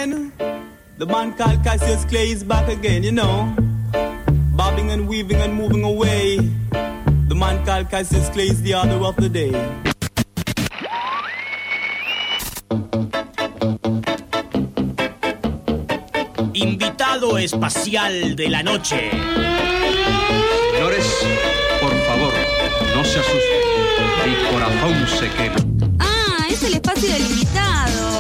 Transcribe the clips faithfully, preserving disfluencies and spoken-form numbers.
again. The man called Cassius Clay is back again, you know. Bobbing and weaving and moving away. The man called Cassius Clay is the order of the day. Invitado espacial de la noche. Señores, por favor, no se asusten. Mi corazón se quema. Ah, es el espacio del invitado.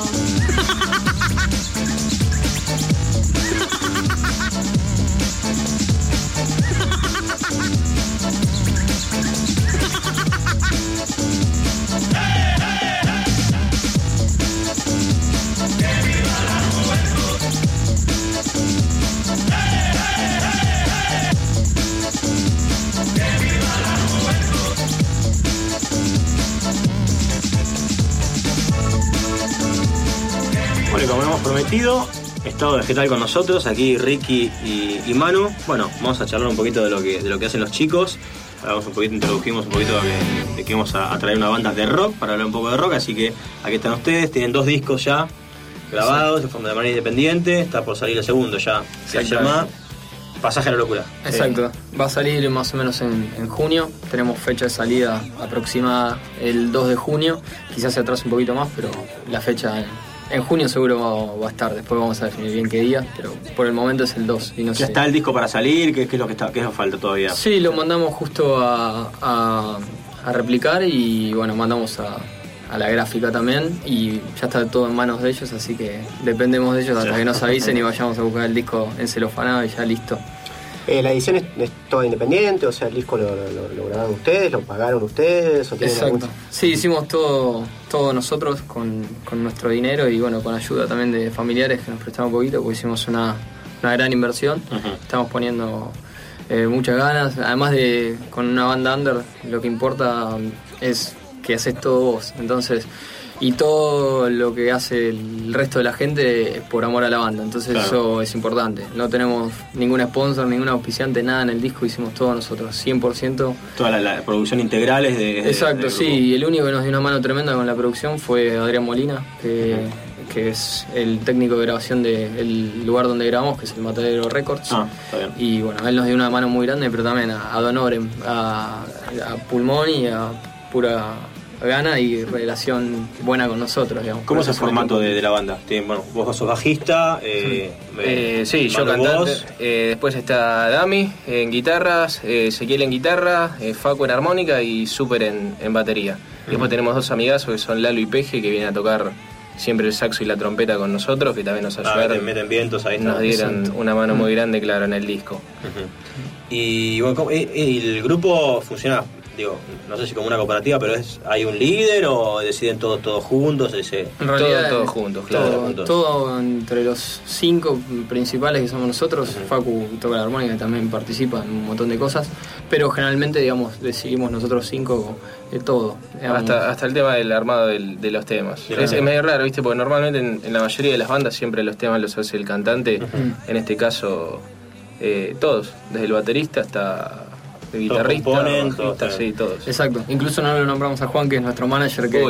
Bueno, como hemos prometido, Estado Vegetal con nosotros, aquí Ricky y, y Manu. Bueno, vamos a charlar un poquito de lo que, de lo que hacen los chicos. Hablamos un poquito, introdujimos un poquito de que, de que vamos a, a traer una banda de rock, para hablar un poco de rock, así que aquí están ustedes, tienen dos discos ya grabados, sí, de forma de manera independiente, está por salir el segundo ya, se llama Pasaje a la Locura. Exacto, va a salir más o menos en, en junio, tenemos fecha de salida aproximada el dos de junio, quizás se atrasa un poquito más, pero la fecha... En, En junio seguro va, va a estar, después vamos a definir bien qué día, pero por el momento es el dos. Y no ¿Ya sé. está el disco para salir? ¿Qué, qué es lo que está, qué nos falta todavía? Sí, lo mandamos justo a, a, a replicar y bueno, mandamos a, a la gráfica también y ya está todo en manos de ellos, así que dependemos de ellos hasta que nos avisen y vayamos a buscar el disco en celofanado y ya listo. Eh, ¿La edición es, es toda independiente? O sea, ¿el disco lo, lo, lo grabaron ustedes? ¿Lo pagaron ustedes? ¿O Exacto. Algún... Sí, hicimos todo, todo nosotros con, con nuestro dinero y bueno, con ayuda también de familiares que nos prestaron un poquito, porque hicimos una, una gran inversión. Uh-huh. Estamos poniendo eh, muchas ganas. Además de con una banda under, lo que importa es que haces todo vos. Entonces... Y todo lo que hace el resto de la gente es por amor a la banda, entonces claro, eso es importante. No tenemos ningún sponsor, ningún auspiciante, nada en el disco, hicimos todo nosotros, cien por ciento. Toda la, la producción integral es de... de Exacto, de sí, y el único que nos dio una mano tremenda con la producción fue Adrián Molina, que, uh-huh, que es el técnico de grabación del lugar donde grabamos, que es el Matadero Records. Ah, está bien. Y bueno, él nos dio una mano muy grande, pero también a, a Don Orem, a, a Pulmón y a Pura... gana y relación buena con nosotros, digamos. ¿Cómo es el formato de, de la banda? Bueno, vos sos bajista, eh, eh, sí, yo cantante, eh, después está Dami en guitarras, eh, Ezequiel en guitarra, eh, Facu en armónica y Super en, en batería. Uh-huh. Después tenemos dos amigazos que son Lalo y Peje, que vienen a tocar siempre el saxo y la trompeta con nosotros, que también nos ayudaron. Ah, meten, meten vientos, ahí nos dieron Exacto. una mano muy grande, claro, en el disco. Uh-huh. Y bueno, ¿cómo, y, y el grupo funciona? Digo, no sé si como una cooperativa, pero es ¿hay un líder o deciden todos todos juntos? Ese, en realidad, todos todo juntos, claro. Todo, juntos. todo entre los cinco principales que somos nosotros. Uh-huh. Facu toca la armónica y también participa en un montón de cosas, pero generalmente, digamos, decidimos nosotros cinco de todo. Hasta, hasta el tema del armado del, de los temas. Sí, es, es medio raro, ¿viste? Porque normalmente en, en la mayoría de las bandas siempre los temas los hace el cantante. Uh-huh. En este caso, eh, todos, desde el baterista hasta... de guitarrista, todos componen, bajista, todos, sí, todos. Exacto, incluso no lo nombramos a Juan, que es nuestro manager, que Uy,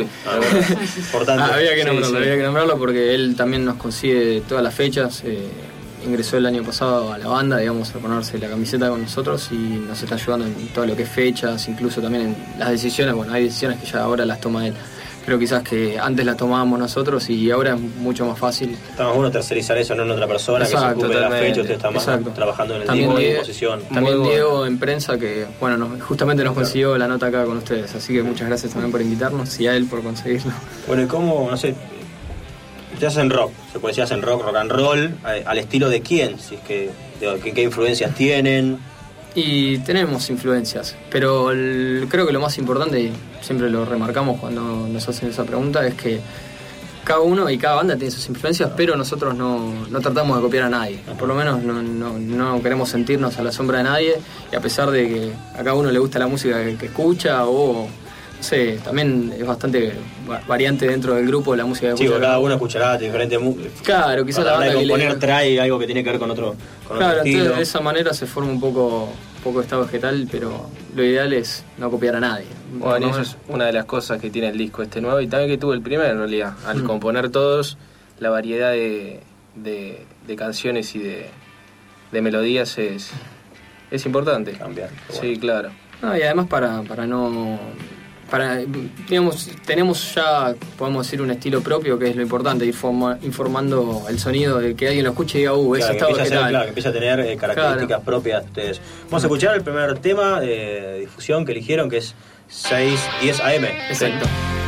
ah, había que nombrarlo, sí, sí. había que nombrarlo porque él también nos consigue todas las fechas. Eh, ingresó el año pasado a la banda, digamos, a ponerse la camiseta con nosotros y nos está ayudando en todo lo que es fechas, incluso también en las decisiones. Bueno, hay decisiones que ya ahora las toma él, pero quizás que antes las tomábamos nosotros y ahora es mucho más fácil. Estamos bueno tercerizar eso, no en otra persona. Exacto, que se ocupe de la fecha, usted está más Exacto. trabajando en el también tiempo Diego, de posición. También Diego en prensa, que bueno, nos, justamente nos consiguió la nota acá con ustedes, así que muchas gracias también por invitarnos y a él por conseguirlo. Bueno, ¿y cómo, no sé, ustedes hacen rock, se puede decir hacen rock, rock and roll, al estilo de quién? Si es que, de, ¿qué, qué influencias tienen? Y tenemos influencias, pero el, creo que lo más importante, y siempre lo remarcamos cuando nos hacen esa pregunta, es que cada uno y cada banda tiene sus influencias, pero nosotros no, no tratamos de copiar a nadie. Por lo menos no, no, no queremos sentirnos a la sombra de nadie, y a pesar de que a cada uno le gusta la música que, que escucha, o no sé, también es bastante variante dentro del grupo la música que escucha. Sí, cada uno escuchará diferentes músicas. Claro, quizás la banda de componer que le... trae algo que tiene que ver con otro, con claro, otro estilo. Entonces de esa manera se forma un poco... poco estado vegetal, pero lo ideal es no copiar a nadie. Bueno, y eso es una de las cosas que tiene el disco este nuevo y también que tuvo el primero en realidad. Al mm. componer todos, la variedad de, de, de canciones y de, de melodías es, es importante. Cambiar. Sí, Bueno. claro. No, y además para, para no... Para, digamos, tenemos ya, podemos decir, un estilo propio, que es lo importante, ir forma, informando el sonido, de que alguien lo escuche y diga, uh, ese Claro, que estado empieza a ser, vegetal. claro, que empieza a tener eh, características Claro. propias de ustedes. Vamos a escuchar el primer tema de difusión que eligieron, que es seis diez A M. Exacto.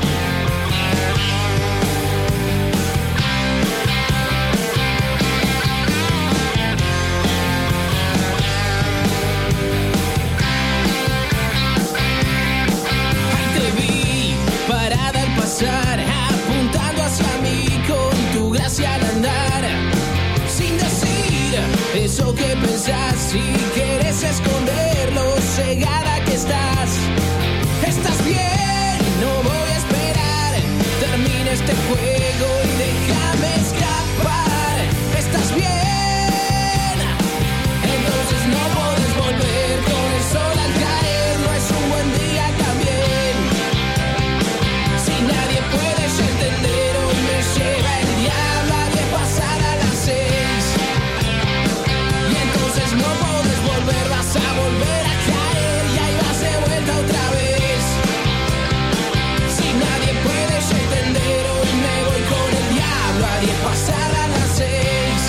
Te vi parada al pasar, apuntando hacia mí con tu gracia al andar, sin decir eso que pensás, si quieres esconderlo, cegada que estás. Estás bien, no voy a esperar, termina este juego y déjame escapar. Estás bien, entonces no podés volver, con el sol al caer no es un buen día también. Si nadie puede ya entender, hoy me lleva el diablo a diez pasadas las seis. Y entonces no podés volver, vas a volver a caer y ahí vas de vuelta otra vez. Si nadie puede ya entender, hoy me voy con el diablo a diez pasadas las seis.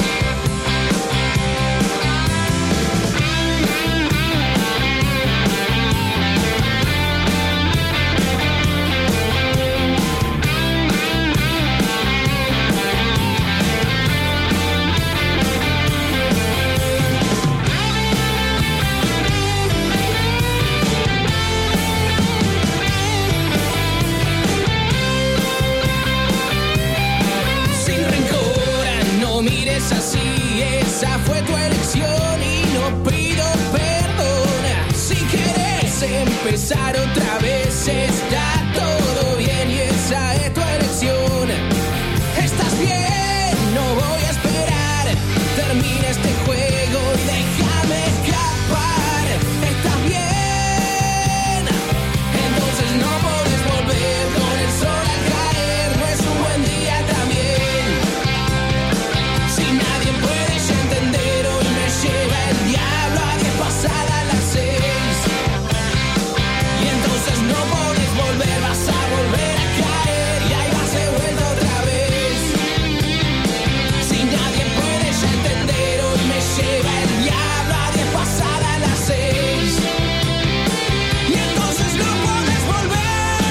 Sin rencor, no mires así, esa fue tu elección y no pido perdón. Si quieres empezar otra vez, está todo bien y esa es tu elección. Estás bien, no voy a esperar, termina este juego y déjame escapar. Estás bien, entonces no podés volver, con el sol al caer no es un buen día también. Si nadie puede ya entender, hoy me lleva el diablo a diez pasadas las seis. Y entonces no podés volver, vas a volver a caer y ahí vas de vuelta otra vez. Si nadie puede ya entender, hoy me lleva el diablo a diez pasadas las seis. Y entonces no podés volver.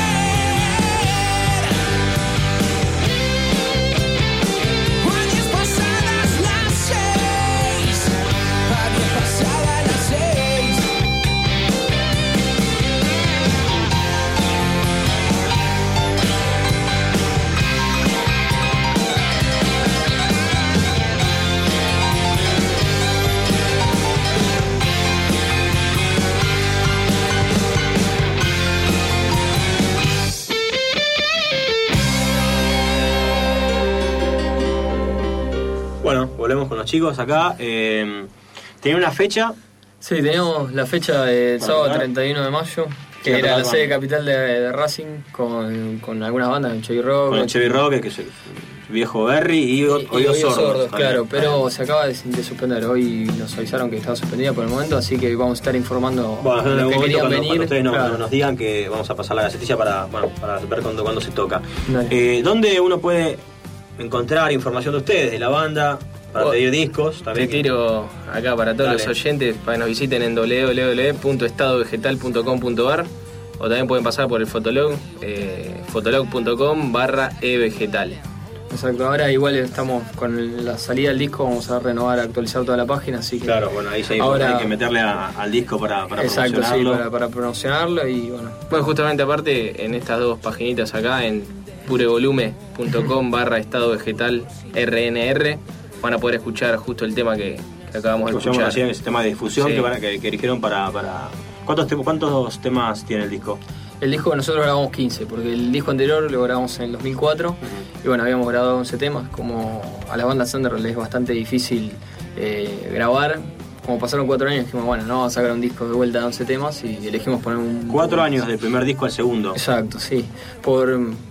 A diez pasadas las seis. A diez pasadas las seis. Bueno, volvemos con los chicos acá. Eh, ¿Tiene una fecha? Sí, teníamos la fecha del Para sábado tocar. treinta y uno de mayo, que Sí, era la tocar sede con- capital de, de Racing, con, con algunas bandas, con Chevy Rock. Con el Chevy Rock, que es el viejo Berry, y, y, o- y Oídos Oídos Sordos. Sordos, también. claro, pero se acaba de, de suspender. Hoy nos avisaron que estaba suspendida por el momento, así que vamos a estar informando Bueno, en a algún los que momento querían cuando, venir. cuando ustedes nos, Claro. nos digan que vamos a pasar la gacetilla para, bueno, para ver cuándo, cuándo se toca. Dale. Eh, ¿Dónde uno puede encontrar información de ustedes, de la banda, para Oh, pedir discos? Te También tiro acá para todos Dale. los oyentes para que nos visiten en doble u doble u doble u punto estado vegetal punto com punto a r o también pueden pasar por el Fotolog, eh, fotolog punto com barra evegetal. Exacto, ahora igual estamos con la salida del disco, vamos a renovar, actualizar toda la página, así que... Claro, bueno, ahí sí Ahora- hay que meterle a- al disco para, para Exacto, sí, promocionarlo. para, para promocionarlo y bueno. Bueno, justamente aparte en estas dos paginitas acá en purevolume punto com barra estado vegetal R N R van a poder escuchar justo el tema que, que acabamos de Escuchamos escuchar. así en el sistema de difusión Sí. que, van a- que, que eligieron para... para... ¿Cuántos, te- ¿Cuántos temas tiene el disco? El disco nosotros grabamos quince, porque el disco anterior lo grabamos en el dos mil cuatro y bueno, habíamos grabado once temas. Como a la banda Thunder le es bastante difícil eh, grabar, como pasaron cuatro años dijimos, bueno, no vamos a sacar un disco de vuelta de once temas y elegimos poner un... Cuatro años del primer disco al segundo. Exacto, sí. Por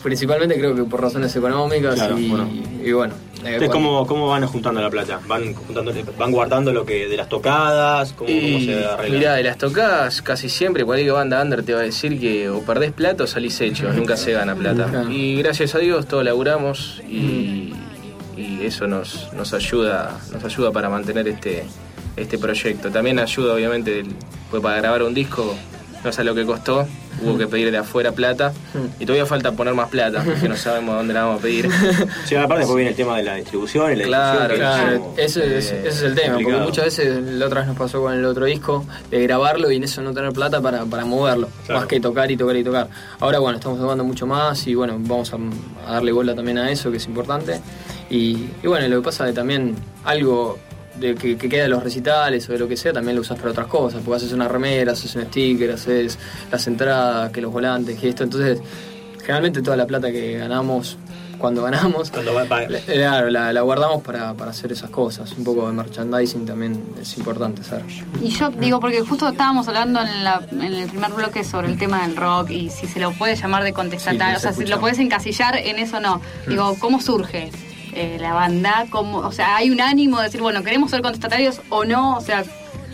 principalmente creo que por razones económicas. Claro, y, bueno. y, y bueno. Eh, Entonces, cuando- ¿cómo, ¿cómo van juntando la plata? ¿Van juntando, van guardando lo que de las tocadas? ¿Cómo, cómo Y se arregla? mirá, de las tocadas casi siempre cualquier banda under te va a decir que o perdés plata o salís hecho, nunca se gana plata. Claro. Y gracias a Dios todos laburamos y, y eso nos, nos ayuda, nos ayuda para mantener este, este proyecto. También ayuda obviamente, el- pues para grabar un disco no sé lo que costó, hubo que pedir de afuera plata y todavía falta poner más plata, que no sabemos dónde la vamos a pedir. Sí, aparte después viene el tema de la distribución y la Claro, difusión, que Claro, como, eso es, eh, ese es el tema, porque complicado. muchas veces la otra vez nos pasó con el otro disco de grabarlo y en eso no tener plata para, para moverlo, Claro. más que tocar y tocar y tocar. Ahora bueno, estamos tocando mucho más y bueno, vamos a, a darle bola también a eso, que es importante. Y, y bueno, lo que pasa es que también algo de que, que queda de los recitales o de lo que sea, también lo usas para otras cosas, porque haces una remera, haces un sticker, haces las entradas, que los volantes, que esto. Entonces, generalmente toda la plata que ganamos, cuando ganamos, Cuando va- va- la, claro, la, la guardamos para, para hacer esas cosas. Un poco de merchandising también es importante hacer. Y yo digo, porque justo estábamos hablando en, la, en el primer bloque sobre el tema del rock y si se lo puede llamar de contestatario, Sí, o sea, se si escucha. lo puedes encasillar en eso no. Digo, ¿cómo surge eh, la banda? ¿Cómo, o sea, hay un ánimo de decir, bueno, queremos ser contestatarios o no? O sea,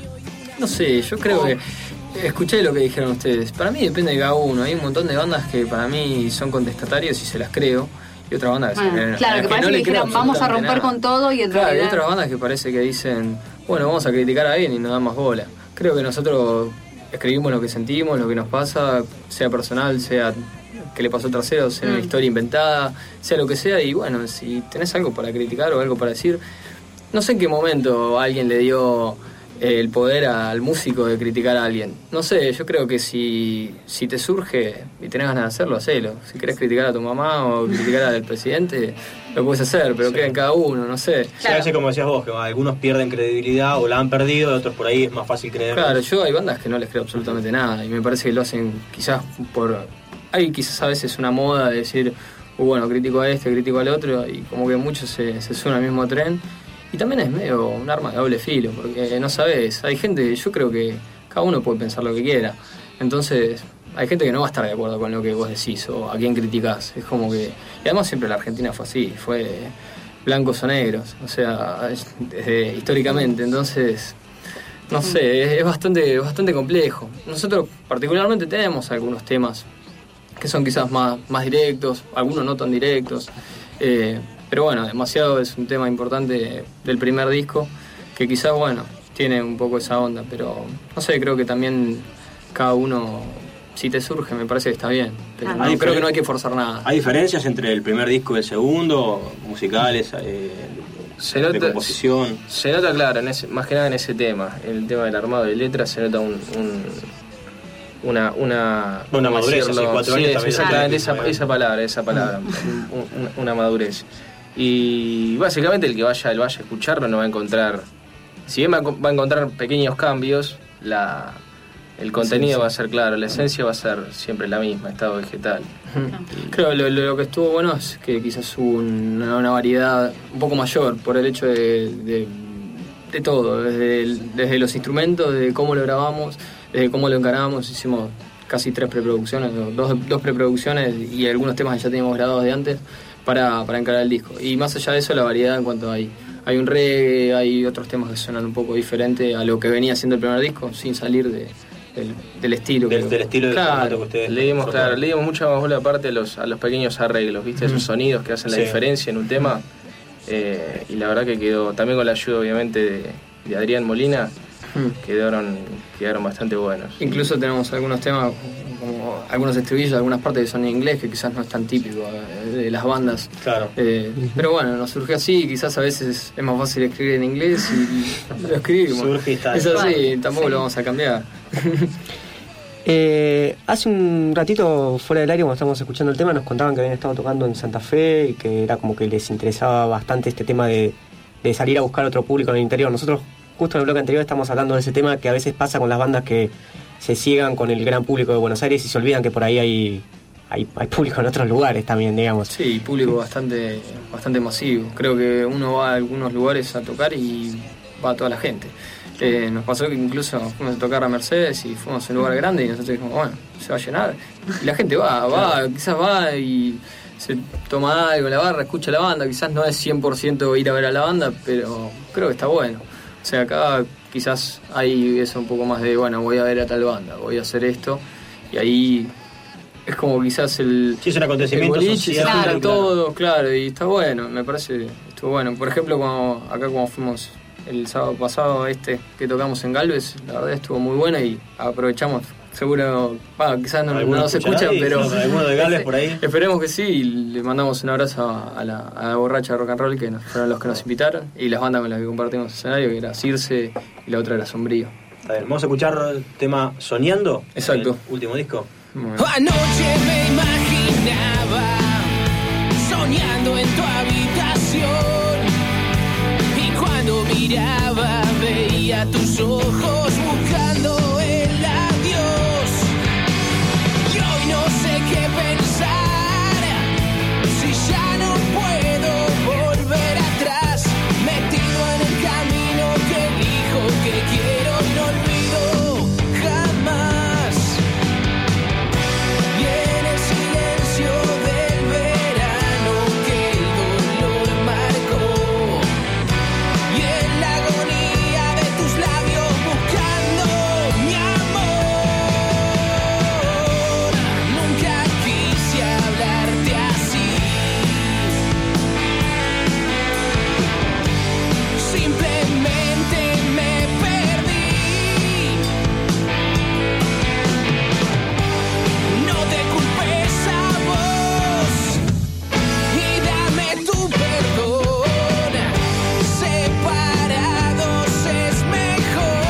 No sé, yo creo Oh. que escuché lo que dijeron ustedes. Para mí depende de cada uno. Hay un montón de bandas que para mí son contestatarios y se las creo. Y otras bandas que se bueno, creen- a claro, las que parece no que le creo dijeran, vamos a absolutamente romper nada. con todo y en Claro, hay realidad... otras bandas que parece que dicen, bueno, vamos a criticar a alguien y no dan más bola. Creo que nosotros escribimos lo que sentimos, lo que nos pasa, sea personal, sea que le pasó a terceros, sea una Mm. historia inventada, sea lo que sea. Y bueno, si tenés algo para criticar o algo para decir, no sé en qué momento alguien le dio eh, el poder al músico de criticar a alguien. No sé, yo creo que si, si te surge y tenés ganas de hacerlo, hacelo. Si querés criticar a tu mamá o criticar al presidente, lo puedes hacer, pero Sí. queda en cada uno, no sé. Sí, a veces, como decías vos, que algunos pierden credibilidad o la han perdido, otros por ahí es más fácil creer. Claro, yo hay bandas que no les creo absolutamente nada y me parece que lo hacen quizás por... Hay quizás a veces una moda de decir, uh, bueno, critico a este, critico al otro y como que muchos se, se suenan al mismo tren. Y también es medio un arma de doble filo, porque no sabes, hay gente, yo creo que cada uno puede pensar lo que quiera. Entonces, hay gente que no va a estar de acuerdo con lo que vos decís o a quién criticás. Es como que... Y además siempre la Argentina fue así, fue blancos o negros, o sea, es- desde históricamente. Entonces, no sé, es, es bastante, bastante complejo. Nosotros particularmente tenemos algunos temas que son quizás más, más directos, algunos no tan directos. Eh, pero bueno, Demasiado es un tema importante del primer disco, que quizás, bueno, tiene un poco esa onda, pero no sé, creo que también cada uno, si te surge, me parece que está bien. Pero Ah, no, hay creo diferen- que no hay que forzar nada. ¿Hay diferencias entre el primer disco y el segundo? Musicales, eh, Se de nota, composición. se nota claro, en ese, más que nada en ese tema, el tema del armado de letras, se nota un, un- una una Una ¿cómo madurez, decirlo? hace cuatro Sí, años es también exactamente es esa, un- esa palabra, esa palabra, un- un- una madurez. Y básicamente el que vaya, el vaya a escucharlo no va a encontrar, si bien va a, va a encontrar pequeños cambios, la el contenido Esencia. va a ser claro, la esencia va a ser siempre la misma, estado vegetal. Ujú. Creo lo, lo, lo que estuvo bueno es que quizás hubo una, una variedad un poco mayor por el hecho de, de, de todo, desde, el- desde los instrumentos, de cómo lo grabamos, desde cómo lo encaramos. Hicimos casi tres preproducciones, o dos, dos preproducciones y algunos temas que ya teníamos grabados de antes para, para encarar el disco. Y más allá de eso, la variedad en cuanto hay, hay un reggae, hay otros temas que suenan un poco diferente a lo que venía siendo el primer disco, sin salir de, del, del estilo. Del, que- del estilo del Claro. formato que ustedes... Le dimos, claro, proponen. le dimos mucha más bola aparte a los, a los pequeños arreglos, ¿viste? Esos sonidos que hacen la Sí. diferencia en un tema. Eh, y la verdad que quedó, también con la ayuda obviamente de, de Adrián Molina, Mm. quedaron, quedaron bastante buenos. Incluso tenemos algunos temas, como algunos estribillos, algunas partes que son en inglés, que quizás no es tan típico eh, de las bandas. Claro. Eh, pero bueno, nos surgió así, quizás a veces es más fácil escribir en inglés y lo escribimos. Surge y está. Es así, tampoco Sí. lo vamos a cambiar. Eh, hace un ratito fuera del aire, cuando estábamos escuchando el tema, nos contaban que habían estado tocando en Santa Fe y que era como que les interesaba bastante este tema de, de salir a buscar otro público en el interior. Nosotros justo en el bloque anterior estamos hablando de ese tema que a veces pasa con las bandas que se ciegan con el gran público de Buenos Aires y se olvidan que por ahí hay, hay, hay público en otros lugares también, digamos. Sí, público bastante, bastante masivo. Creo que uno va a algunos lugares a tocar y va toda la gente. Eh, nos pasó que incluso fuimos a tocar a Mercedes y fuimos a un lugar grande y nosotros dijimos, bueno, se va a llenar. Y la gente va, va, quizás va y se toma algo en la barra, escucha la banda, quizás no es cien por ciento ir a ver a la banda, pero creo que está bueno. O sea, acá quizás hay eso un poco más de, bueno, voy a ver a tal banda, voy a hacer esto, y ahí es como quizás el... Sí, es un acontecimiento el boliche, social, se juntan claro. todos, claro, y está bueno, me parece, estuvo bueno. Por ejemplo, cuando, acá cuando fuimos el sábado pasado este que tocamos en Galvez, la verdad estuvo muy bueno y aprovechamos, seguro, bueno, quizás no, no nos escuchan, ahí, pero alguno de Galvez por ahí. Esperemos que sí, y le mandamos un abrazo a, a, la, a la borracha de rock and roll que nos, fueron los que nos invitaron, y las bandas con las que compartimos escenario, que era Circe y la otra era Sombrío. A ver, vamos a escuchar el tema Soñando. Exacto. El último disco. Bueno. Anoche me imaginaba soñando en tu habitación. Cuando miraba veía tus ojos buscando el adiós. Y hoy no sé qué pensar, si ya no puedo volver atrás, metido en el camino que elijo, que quiero y no olvido jamás. Y en el silencio del verano que el dolor marcó, y en la agonía de tus labios buscando mi amor, nunca quise hablarte así. Simplemente me perdí. No te culpes a vos y dame tu perdón. Separados es mejor.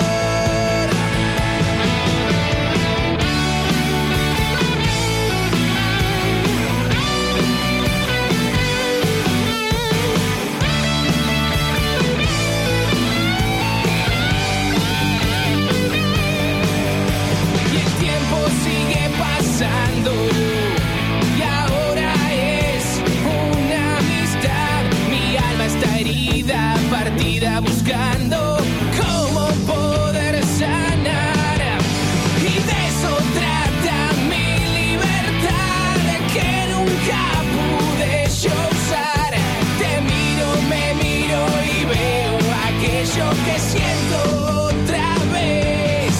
Y el tiempo sigue pasando y ahora es una amistad. Mi alma está herida, partida, buscando cómo poder sanar. Y de eso trata mi libertad, que nunca pude yo usar. Te miro, me miro y veo aquello que siento otra vez.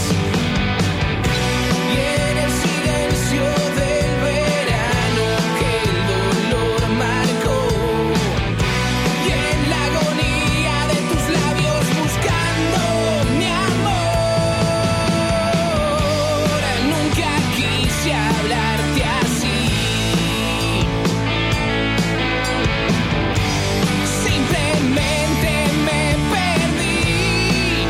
Y en el silencio del verano que el dolor marcó, y en la agonía de tus labios buscando mi amor, nunca quise hablarte así. Simplemente me perdí.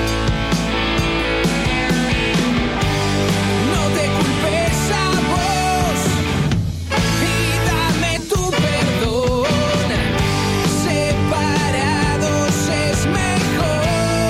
No te culpes a vos y dame tu perdón. Separados es mejor.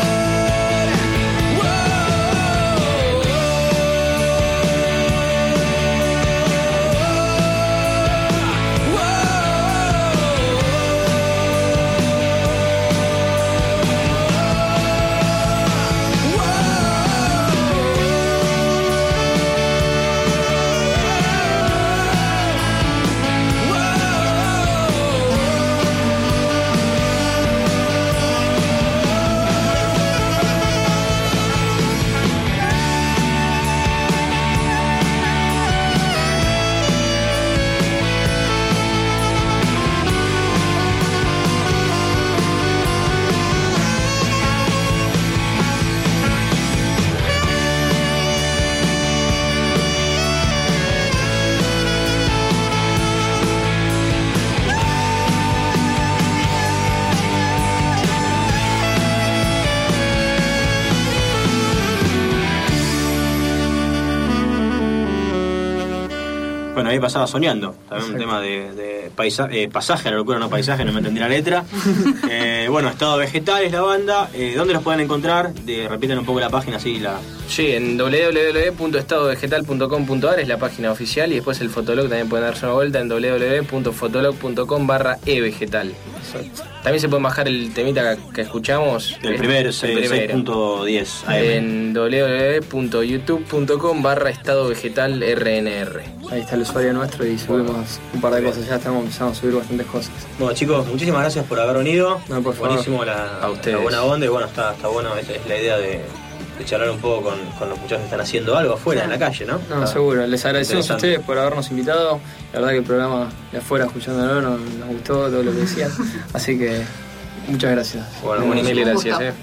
Bueno, ahí pasaba Soñando, también un tema de, de paisa, eh, pasaje, a la locura, no paisaje, no me entendí la letra. Eh, bueno, Estado Vegetal es la banda. Eh, ¿Dónde los pueden encontrar? De, repiten un poco la página, así la... Sí, en doble u doble u doble u punto estado vegetal punto com punto a r es la página oficial, y después el Fotolog también pueden darse una vuelta en doble u doble u doble u punto fotolog punto com barra evegetal. Exacto. También se pueden bajar el temita que, que escuchamos. El primero, seis punto diez A M. En w w w punto youtube punto com barra estado vegetal R N R. Ahí está el usuario nuestro y subimos un par de cosas. Ya estamos empezando a subir bastantes cosas. Bueno, chicos, muchísimas gracias por haber venido. No, por favor. Buenísimo la, a ustedes. la buena onda y bueno, está, está bueno, es, es la idea de, de charlar un poco con, con los muchachos que están haciendo algo afuera, en la calle, ¿no? No, Está seguro. Les agradecemos a interesante. ustedes por habernos invitado. La verdad que el programa de afuera, escuchándolo, nos, nos gustó todo lo que decían. Así que muchas gracias. Bueno, Mil buenísimo. gracias, eh.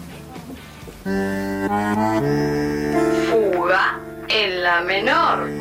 Fuga en la menor.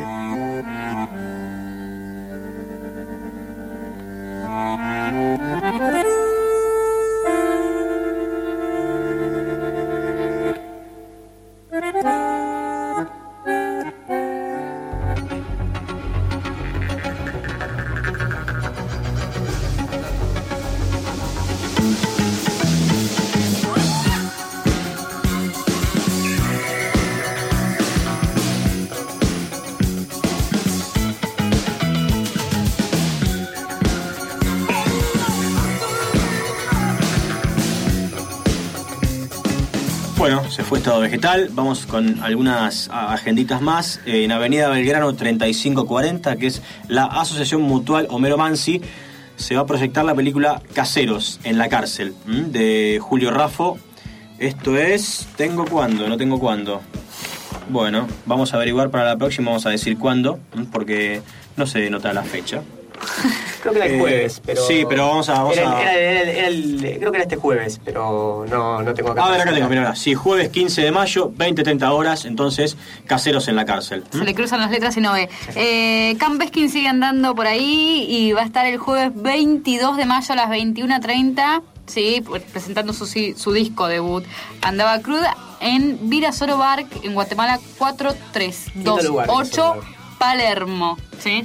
Bueno, se fue Estado Vegetal. Vamos con algunas agenditas más. Eh, en Avenida Belgrano treinta y cinco cuarenta, que es la Asociación Mutual Homero Mansi, se va a proyectar la película Caseros en la cárcel, ¿m? de Julio Raffo. Esto es... ¿Tengo cuándo? No tengo cuándo. Bueno, vamos a averiguar para la próxima, vamos a decir cuándo, ¿m? porque no se nota la fecha. Creo que era el Eh, jueves, pero... sí, pero vamos a... Vamos era, a... era- era- era el- creo que era este jueves, pero no, no tengo acá. A ver, acá tengo, mira, mira. Sí, jueves quince de mayo, veinte a treinta horas, entonces, Caseros en la cárcel. Se le cruzan las letras y no ve. Eh, Camp Beskin sigue andando por ahí y va a estar el jueves veintidós de mayo a las veintiuna treinta, sí, presentando su, su disco debut, Andaba Cruda, en Virasoro Bar, en Guatemala cuatro tres dos ocho, Palermo. ¿Sí?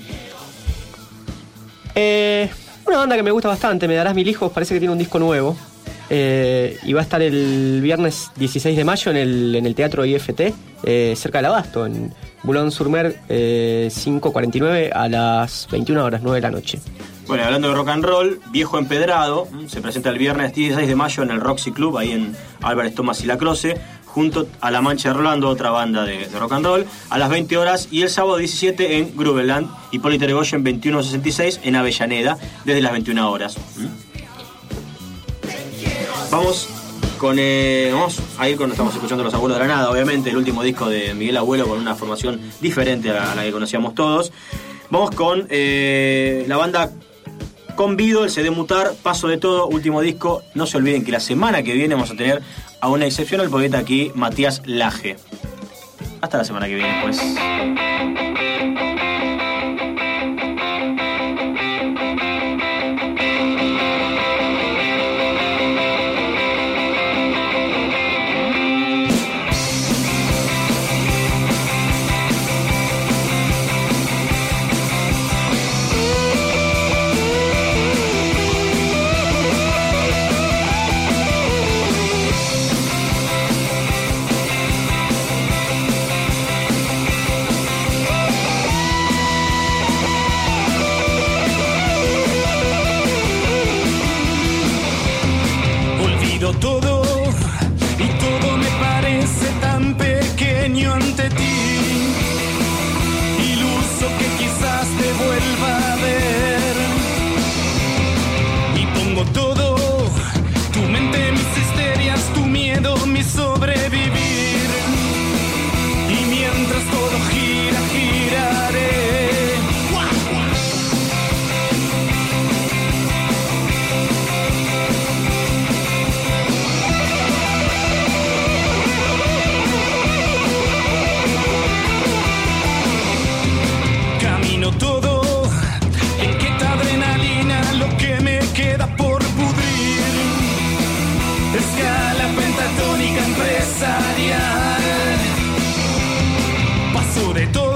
Eh, una banda que me gusta bastante, Me Darás Mil Hijos, parece que tiene un disco nuevo. Eh, y va a estar el viernes dieciséis de mayo en el, en el Teatro I F T, eh, cerca del Abasto, en Boulogne-sur-Mer, eh, cinco cuarenta y nueve a las veintiuna horas, nueve de la noche. Bueno, hablando de rock and roll, Viejo Empedrado se presenta el viernes dieciséis de mayo en el Roxy Club, ahí en Álvarez Thomas y La Croce, junto a La Mancha de Rolando, otra banda de, de rock and roll, a las veinte horas, y el sábado diecisiete en Grubeland, Hipólito Yrigoyen veintiuno sesenta y seis en Avellaneda, desde las veintiuna horas. ¿Mm? Vamos con eh, vamos a ir con, estamos escuchando Los Abuelos de la Nada, obviamente, el último disco de Miguel Abuelo con una formación diferente a la, a la que conocíamos todos. Vamos con eh, la banda Convido, el C D Mutar, Paso de Todo, último disco. No se olviden que la semana que viene vamos a tener a una excepcional poeta aquí, Matías Laje. Hasta la semana que viene, pues. Todo y todo me parece tan pequeño ante ti, iluso que quizás te vuelva a ver, y pongo todo, tu mente, mis histerias, tu miedo, mi sobrevivir, y mientras todo gira, giraré. Todo, en que esta adrenalina lo que me queda por pudrir, escala pentatónica empresarial, paso de todo.